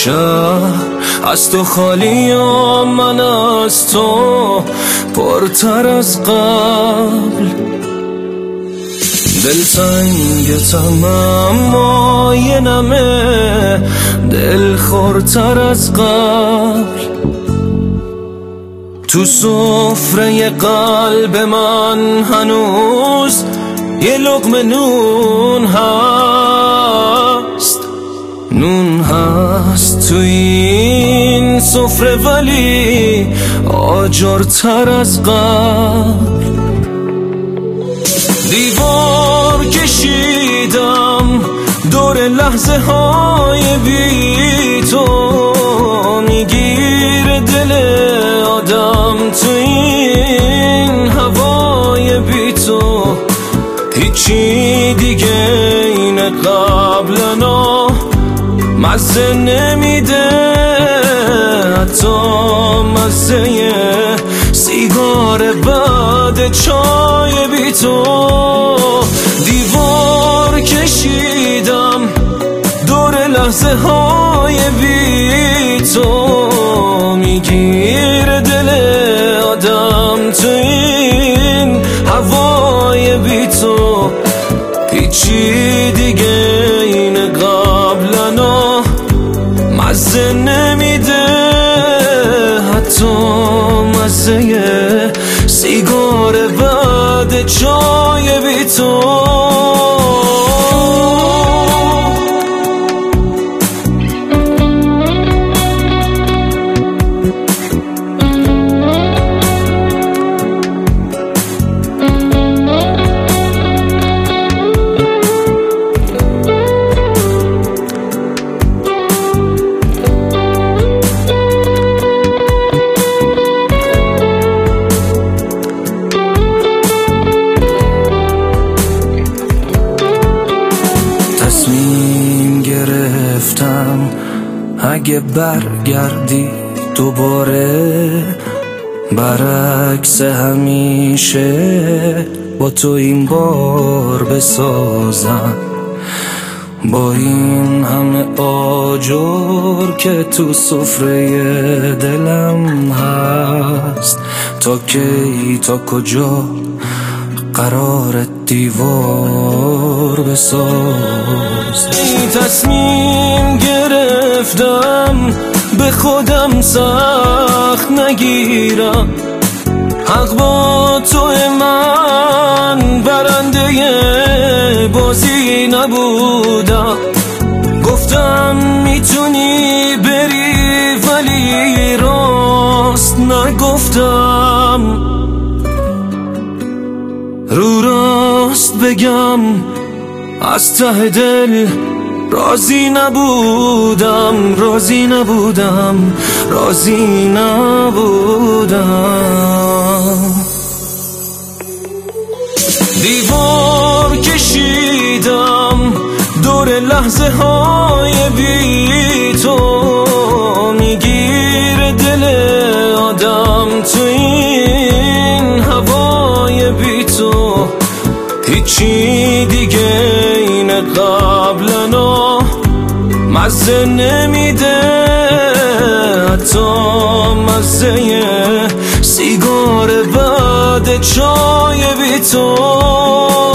شهر از تو خالی و من از تو پرتر از قبل. دلتنگتم اما یه نمه دل خورتر از قبل. تو سفره قلب من هنوز یه لقمه نون هست، نون هست تو این سفره ولی آجرتر از قبل. دیوار کشیدم دور لحظه های بی تو، میگیره دل آدم تو این هوای بی تو. هیچی دیگه این قبلنا مزه نمیده، حتی مزه سیگار بعد چای بی تو. دیوار کشیدم دور لحظه های بی تو، میگیره دل آدم تو این هوای بی تو. هیچی دیگه این قبلنا مزه نمیده، حتی مزه سیگار بعد چای بی تو. تصمیم گرفتم اگه برگردی دوباره، برعکس همیشه با تو این بار بسازم. با این همه آجر که تو سفره دلم هست، تا کی تا کجا قرار دیوار بساز. تصمیم گرفتم به خودم سخت نگیرم، حق با تو من برنده بازی نبودم. گفتم میتونی بری ولی راست نگفتم، رو راست بگم از ته دل راضی نبودم، راضی نبودم، راضی نبودم. دیوار کشیدم دور لحظه های بی تو، میگیره دل آدم تو این هوای بی تو. هیچی دیگه این قبلنا مزه نمیده، حتی مزه سیگار بعد چای بی تو.